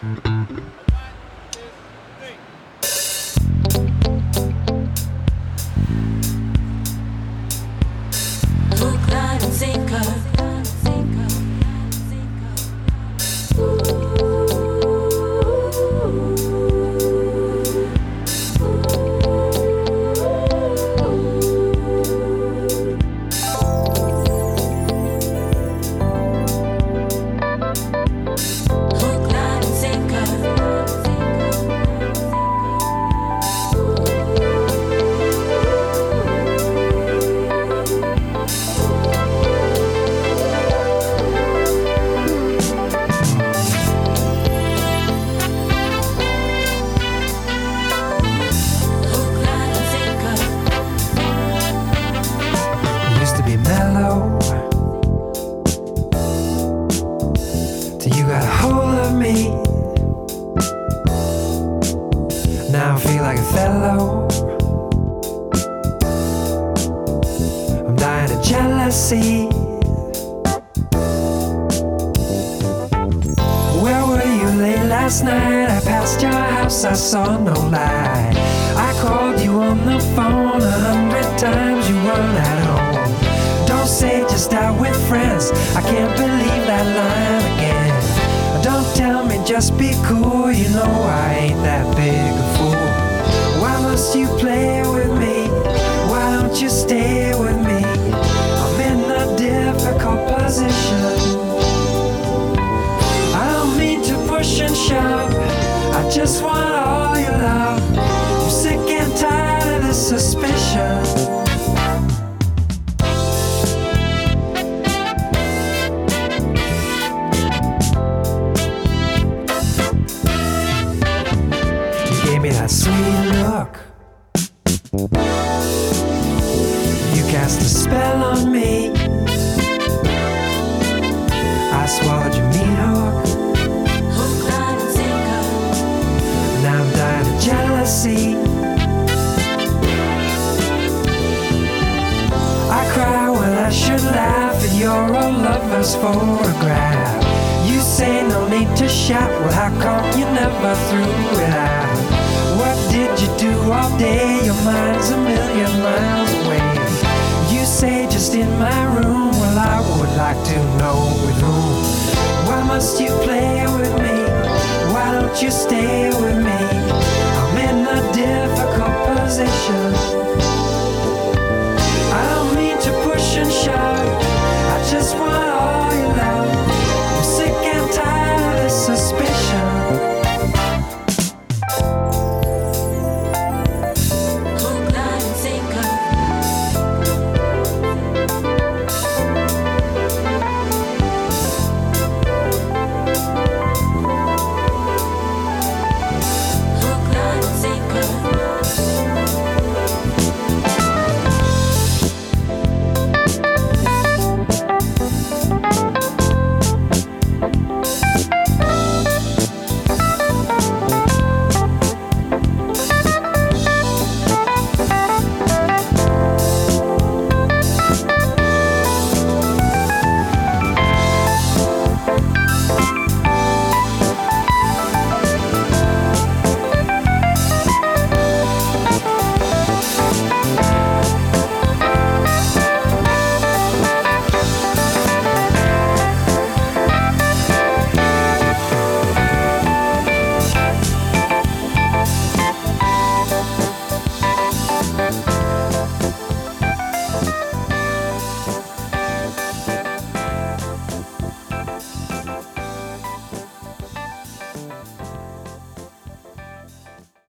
Hook, line, and sinker. I saw no light. I called you on the phone 100 times, you weren't at home. Don't say just out with friends, I can't believe that line again. Don't tell me just be cool, you know I ain't that big a fool. Why must you play with me? Why don't you stay with me? I'm in a difficult position. I don't mean to push and shove, I just want all your love. I'm sick and tired of this suspicion. You gave me that sweet look. You cast a spell on me. I swallowed your meat hook. Jealousy. I cry when I should laugh at your old lover's photograph. You say no need to shout, well how come you never threw it out? What did you do all day? Your mind's a million miles away. You say just in my room, well I would like to know with whom. Why must you play with me? Why don't you stay with me? I'm in a difficult position. I don't mean to push and shove, I just want all your love. I'm sick and tired of this suspicion. Hook, line, and sinker.